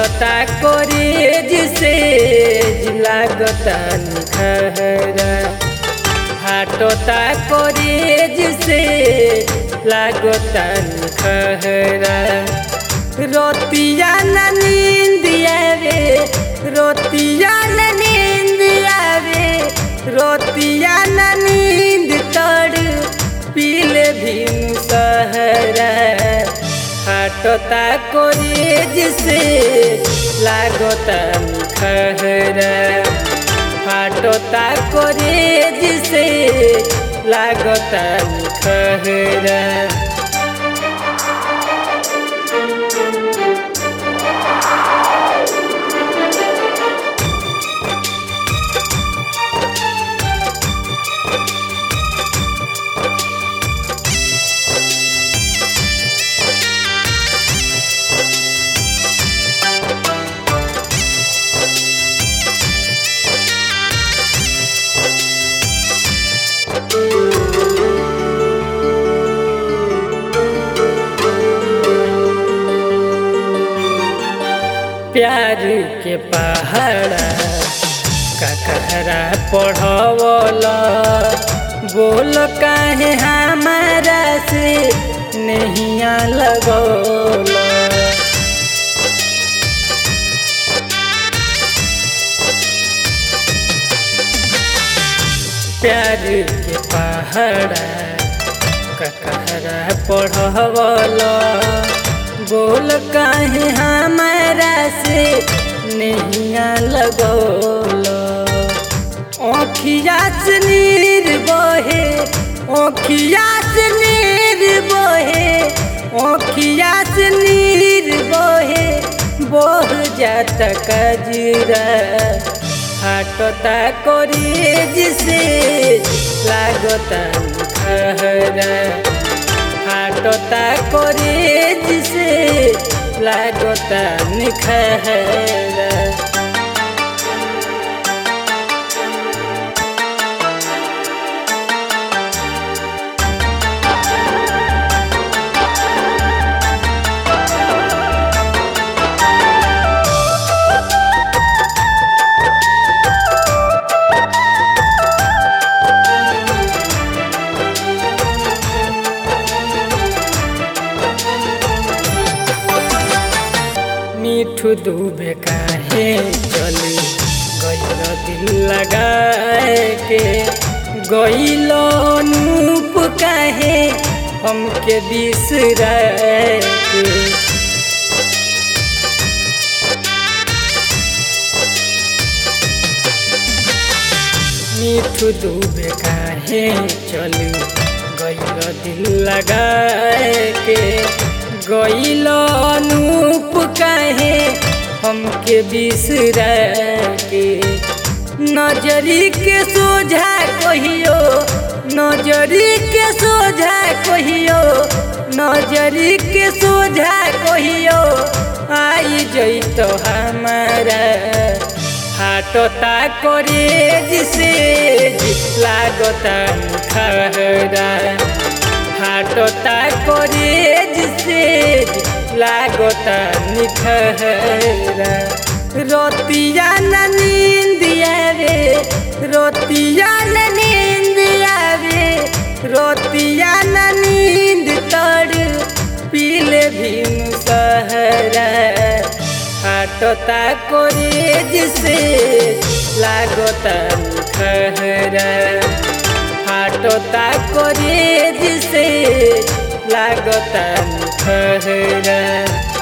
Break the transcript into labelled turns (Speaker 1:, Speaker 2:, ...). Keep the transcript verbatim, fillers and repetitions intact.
Speaker 1: फाटता करेज से लागता निखरा फाटता करेज से लागता निखरा रोतिया न नींद आवे रोतिया न नींद आवे रोतिया न नींद तड़ पीले भीम सहरा फाटता करेज से लागता निखरा फाटता करेज से लागता निखरा प्यार के पहाड़ा ककहरा पढ़वला बोल काहे हमारा से नहिया लगौला प्यार के पहाड़ा ककहरा पढ़वला बोल काहे हमारा से नहिया लगौला आँखिया से नीर बहे आँखिया से नीर बहे आँखिया से नीर बहे बोह जात कजरा फाटता करेज से लागता निखरा फाटता करेज से लागता निखरा मिठू डूबे काहे चली गईल दिल लगाए के गईल नूप काहे हमके बिसराए के मिठू डूबे काहे चली गईल दिल लगाए के गईल नूप काहे हमके बिसरा के नजरी के सोझा कहियो नजरी के सोझा कहियो नजरी के सोझा कहियो आई जइतो हमारा फाटता करेज से लागता निखरा फाटता करेज से लागता निखरा रोतिया न नींद आवे रोतिया न नींद आवे रोतिया न नींद तड़ पीले भीम सहरा फाटता करेज से लागता निखरा फाटता करेज से लागता निखरा।